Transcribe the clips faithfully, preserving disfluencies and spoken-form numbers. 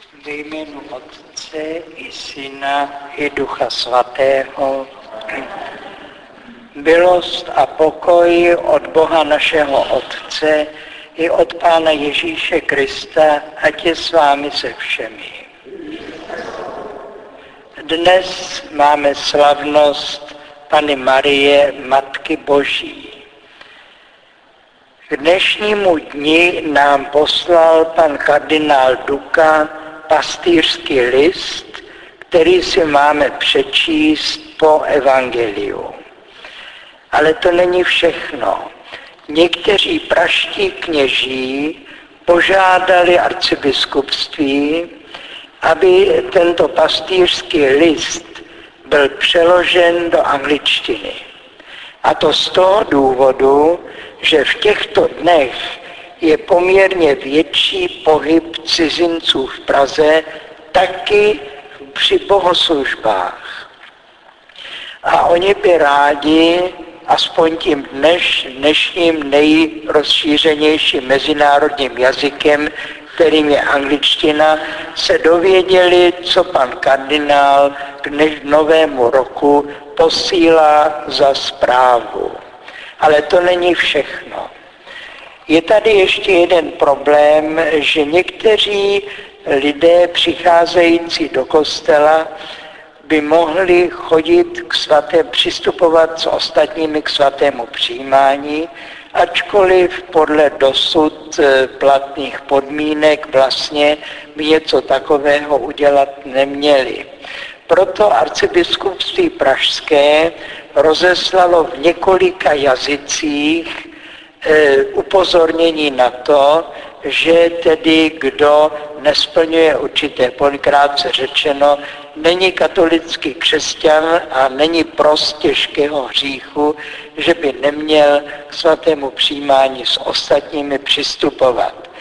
Ve jménu Otce i Syna i Ducha Svatého. Milost a pokoj od Boha našeho Otce i od Pána Ježíše Krista, ať je s vámi se všemi. Dnes máme slavnost Panny Marie, Matky Boží. K dnešnímu dni nám poslal pan kardinál Duka pastýřský list, který si máme přečíst po evangeliu. Ale to není všechno. Někteří pražští kněží požádali arcibiskupství, aby tento pastýřský list byl přeložen do angličtiny. A to z toho důvodu, že v těchto dnech je poměrně větší pohyb cizinců v Praze, taky při bohoslužbách. A oni by rádi, aspoň tím dneš, dnešním nejrozšířenějším mezinárodním jazykem, kterým je angličtina, se dověděli, co pan kardinál k novému roku posílá za zprávu. Ale to není všechno. Je tady ještě jeden problém, že někteří lidé přicházející do kostela by mohli chodit k svaté, přistupovat s ostatními k svatému přijímání, ačkoliv podle dosud platných podmínek vlastně by něco takového udělat neměli. Proto arcibiskupství pražské rozeslalo v několika jazycích e, upozornění na to, že tedy kdo nesplňuje určité, polikrátce řečeno, není katolický křesťan a není prost těžkého hříchu, že by neměl k svatému přijímání s ostatními přistupovat.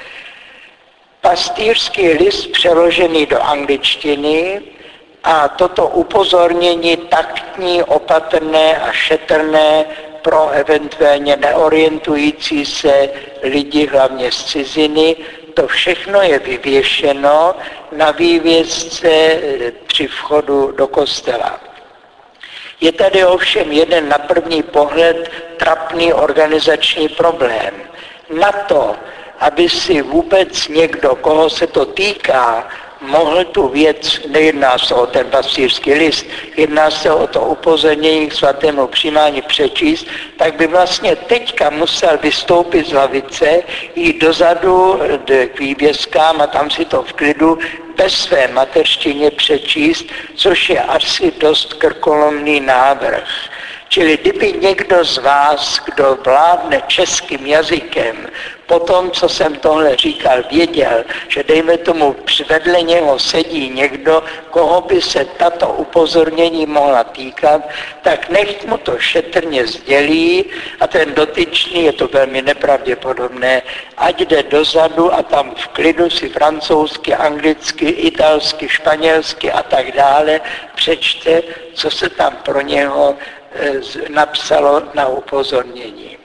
Pastýřský list přeložený do angličtiny a toto upozornění taktní, opatrné a šetrné pro eventuálně neorientující se lidi, hlavně z ciziny, to všechno je vyvěšeno na vývězce při vchodu do kostela. Je tady ovšem jeden na první pohled trapný organizační problém. Na to, aby si vůbec někdo, koho se to týká, mohl tu věc, nejedná se o ten pastýřský list, jedná se o to upozornění k svatému přijímání přečíst, tak by vlastně teďka musel vystoupit z lavice, jít dozadu k vývězkám a tam si to v klidu bez své mateřštině přečíst, což je asi dost krkolomný návrh. Čili kdyby někdo z vás, kdo vládne českým jazykem, po tom, co jsem tohle říkal, věděl, že dejme tomu vedle něho sedí někdo, koho by se tato upozornění mohla týkat, tak nechť mu to šetrně sdělí a ten dotyčný, je to velmi nepravděpodobné, ať jde dozadu a tam v klidu si francouzsky, anglicky, italsky, španělsky a tak dále přečte, co se tam pro něho napsalo na upozornění.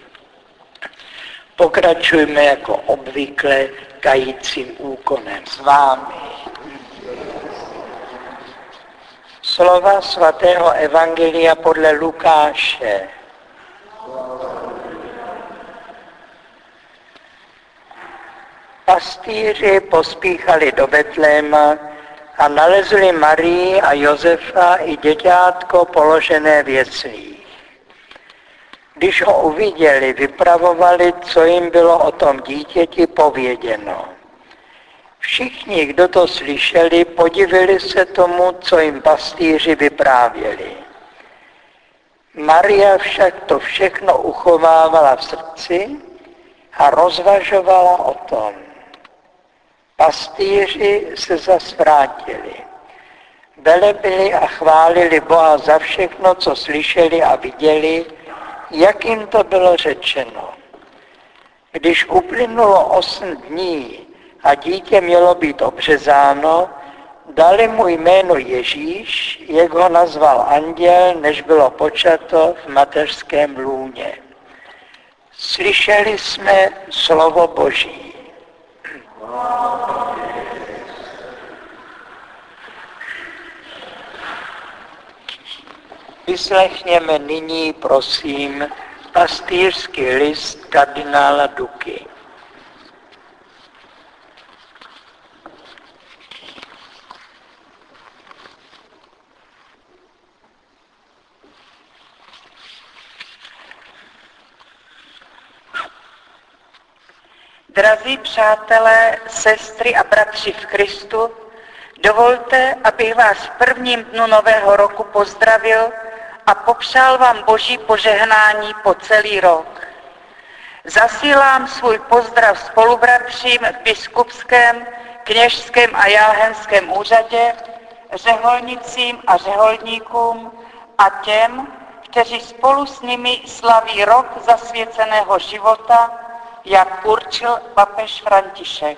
Pokračujeme jako obvykle kajícím úkonem s vámi. Slova svatého evangelia podle Lukáše. Pastýři pospíchali do Betléma a nalezli Marii a Josefa i děťátko položené v jeslích. Když ho uviděli, vypravovali, co jim bylo o tom dítěti pověděno. Všichni, kdo to slyšeli, podivili se tomu, co jim pastýři vyprávěli. Maria však to všechno uchovávala v srdci a rozvažovala o tom. Pastýři se zas vrátili. Velebili a chválili Boha za všechno, co slyšeli a viděli, jak jim to bylo řečeno. Když uplynulo osm dní a dítě mělo být obřezáno, dali mu jméno Ježíš, jak ho nazval anděl, než bylo počato v mateřském lůně. Slyšeli jsme slovo Boží. Vyslechněme nyní, prosím, pastýřský list kardinála Duky. Drazí přátelé, sestry a bratři v Kristu, dovolte, abych vás v prvním dnu nového roku pozdravil a popřál vám Boží požehnání po celý rok. Zasílám svůj pozdrav spolubratřím v biskupském, kněžském a jáhenském úřadě, řeholnicím a řeholníkům a těm, kteří spolu s nimi slaví rok zasvěceného života, jak určil papež František.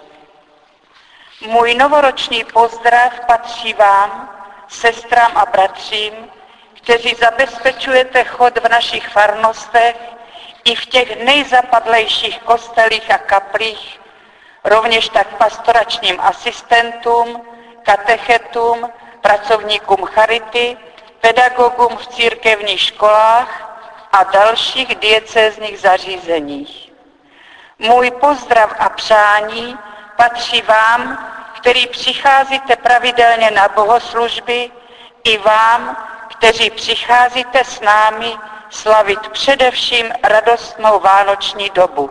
Můj novoroční pozdrav patří vám, sestrám a bratřím, kteří zabezpečujete chod v našich farnostech i v těch nejzapadlejších kostelích a kaplích, rovněž tak pastoračním asistentům, katechetům, pracovníkům charity, pedagogům v církevních školách a dalších diecézních zařízeních. Můj pozdrav a přání patří vám, který přicházíte pravidelně na bohoslužby, i vám, kteří přicházíte s námi slavit především radostnou vánoční dobu.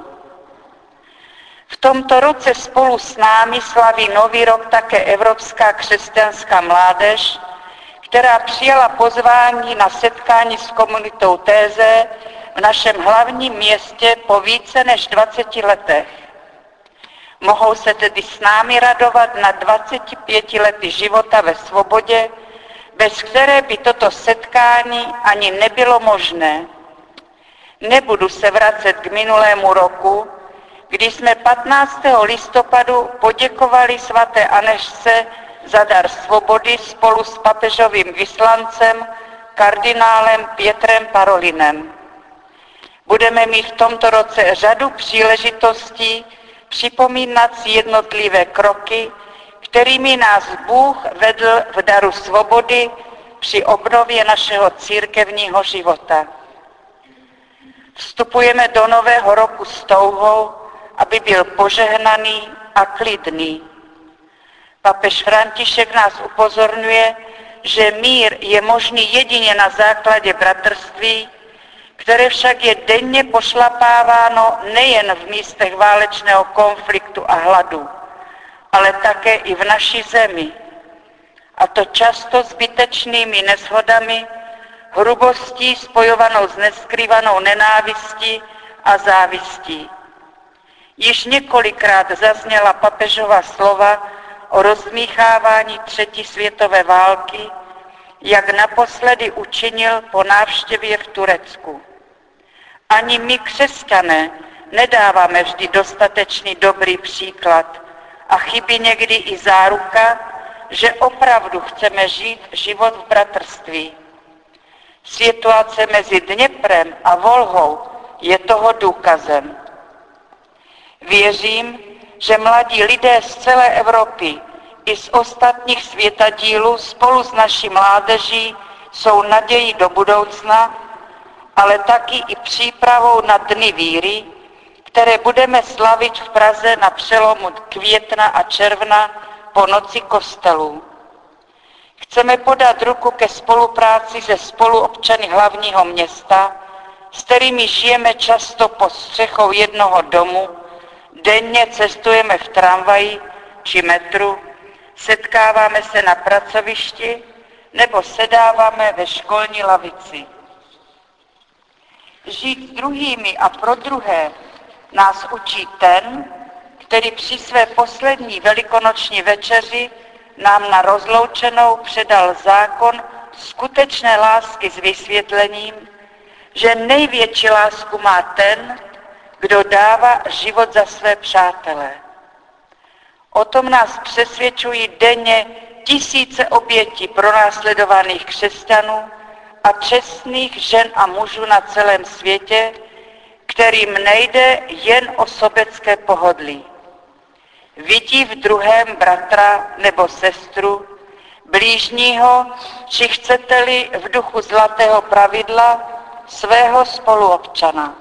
V tomto roce spolu s námi slaví nový rok také Evropská křesťanská mládež, která přijala pozvání na setkání s komunitou Téze v našem hlavním městě po více než dvaceti letech. Mohou se tedy s námi radovat na dvaceti pěti lety života ve svobodě, bez které by toto setkání ani nebylo možné. Nebudu se vracet k minulému roku, kdy jsme patnáctého listopadu poděkovali svaté Anežce za dar svobody spolu s papežovým vyslancem, kardinálem Pietrem Parolinem. Budeme mít v tomto roce řadu příležitostí připomínat si jednotlivé kroky, kterými nás Bůh vedl v daru svobody při obnově našeho církevního života. Vstupujeme do nového roku s touhou, aby byl požehnaný a klidný. Papež František nás upozorňuje, že mír je možný jedině na základě bratrství, které však je denně pošlapáváno nejen v místech válečného konfliktu a hladu, ale také i v naší zemi. A to často zbytečnými neshodami, hrubostí spojovanou s neskrývanou nenávistí a závistí. Již několikrát zazněla papežova slova o rozdmíchávání třetí světové války, jak naposledy učinil po návštěvě v Turecku. Ani my, křesťané, nedáváme vždy dostatečný dobrý příklad a chybí někdy i záruka, že opravdu chceme žít život v bratrství. Situace mezi Dněprem a Volhou je toho důkazem. Věřím, že mladí lidé z celé Evropy i z ostatních světadílů spolu s naší mládeží jsou nadějí do budoucna, ale taky i přípravou na dny víry, které budeme slavit v Praze na přelomu května a června po noci kostelů. Chceme podat ruku ke spolupráci se spoluobčany hlavního města, s kterými žijeme často pod střechou jednoho domu, denně cestujeme v tramvaji či metru, setkáváme se na pracovišti nebo sedáváme ve školní lavici. Žít s druhými a pro druhé nás učí ten, který při své poslední velikonoční večeři nám na rozloučenou předal zákon skutečné lásky s vysvětlením, že největší lásku má ten, kdo dává život za své přátele. O tom nás přesvědčují denně tisíce obětí pronásledovaných křesťanů a čestných žen a mužů na celém světě, kterým nejde jen o sobecké pohodlí. Vidí v druhém bratra nebo sestru, blížního, či chcete-li v duchu zlatého pravidla svého spoluobčana.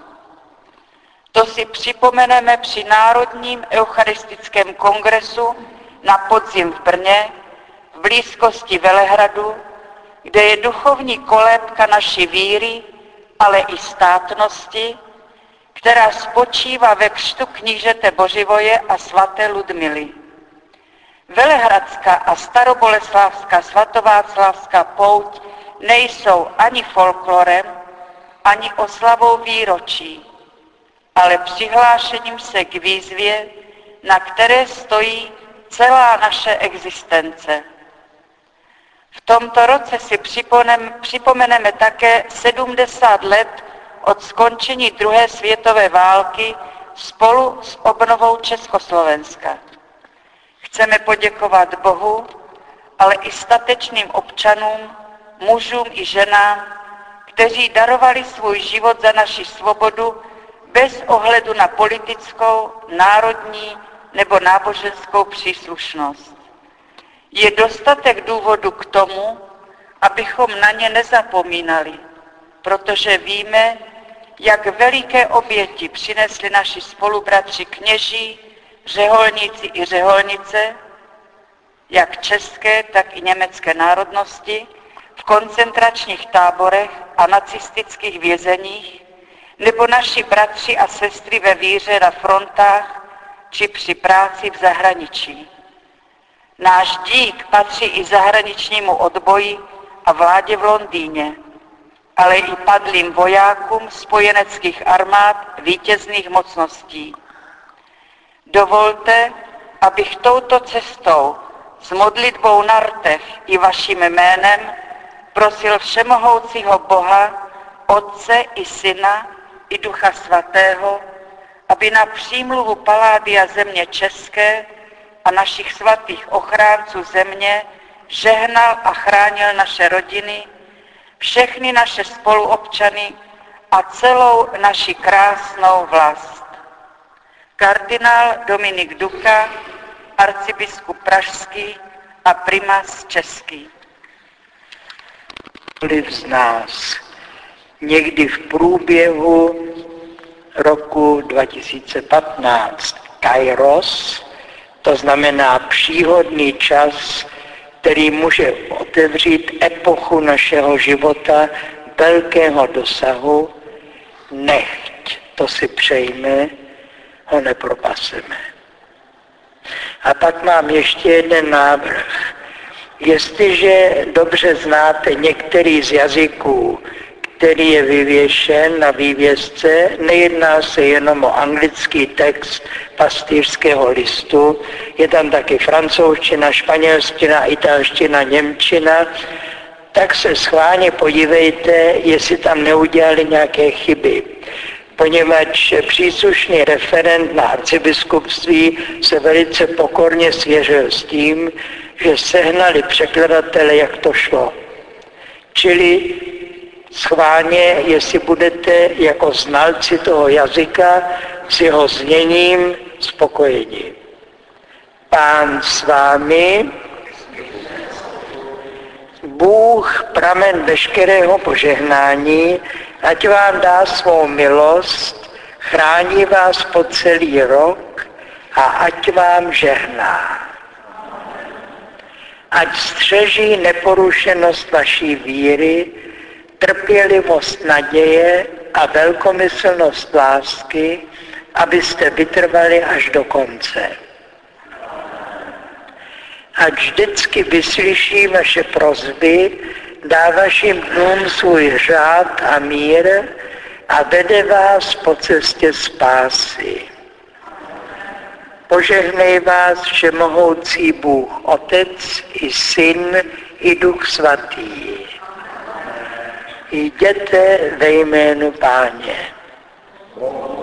To si připomeneme při Národním eucharistickém kongresu na podzim v Brně, v blízkosti Velehradu, kde je duchovní kolébka naší víry, ale i státnosti, která spočívá ve křtu knížete Boživoje a svaté Ludmily. Velehradská a staroboleslávská svatováclavská pouť nejsou ani folklorem, ani oslavou výročí, ale přihlášením se k výzvě, na které stojí celá naše existence. V tomto roce si připomeneme také sedmdesát let od skončení druhé světové války spolu s obnovou Československa. Chceme poděkovat Bohu, ale i statečným občanům, mužům i ženám, kteří darovali svůj život za naši svobodu bez ohledu na politickou, národní nebo náboženskou příslušnost. Je dostatek důvodu k tomu, abychom na ně nezapomínali, protože víme, jak veliké oběti přinesli naši spolubratři kněží, řeholníci i řeholnice, jak české, tak i německé národnosti, v koncentračních táborech a nacistických vězeních, nebo naši bratři a sestry ve víře na frontách či při práci v zahraničí. Náš dík patří i zahraničnímu odboji a vládě v Londýně, ale i padlým vojákům spojeneckých armád vítězných mocností. Dovolte, abych touto cestou s modlitbou na rtech i vaším jménem prosil všemohoucího Boha, Otce i Syna i Ducha Svatého, aby na přímluvu Palladia země české a našich svatých ochránců země žehnal a chránil naše rodiny, všechny naše spoluobčany a celou naši krásnou vlast. Kardinál Dominik Duka, arcibiskup pražský a primas český. Z nás někdy v průběhu roku dva tisíce patnáct kairos, to znamená příhodný čas, který může otevřít epochu našeho života velkého dosahu, nechť, to si přejme, ho nepropaseme. A pak mám ještě jeden návrh. Jestliže dobře znáte některý z jazyků, který je vyvěšen na vývězce, nejedná se jenom o anglický text pastýřského listu, je tam taky francouzština, španělština, italština, němčina, tak se schválně podívejte, jestli tam neudělali nějaké chyby. Poněvadž příslušný referent na arcibiskupství se velice pokorně svěřil s tím, že sehnali překladatele, jak to šlo. Čili schválně, jestli budete jako znalci toho jazyka s jeho zněním spokojeni. Pán s vámi, Bůh, pramen veškerého požehnání, ať vám dá svou milost, chrání vás po celý rok a ať vám žehná. Ať střeží neporušenost vaší víry, trpělivost naděje a velkomyslnost lásky, abyste vytrvali až do konce. Ať vždycky vyslyší vaše prosby, dá vašim dnům svůj řád a mír a vede vás po cestě spásy. Požehnej vás všemohoucí Bůh, Otec i Syn i Duch Svatý. Jděte ve jménu Páně.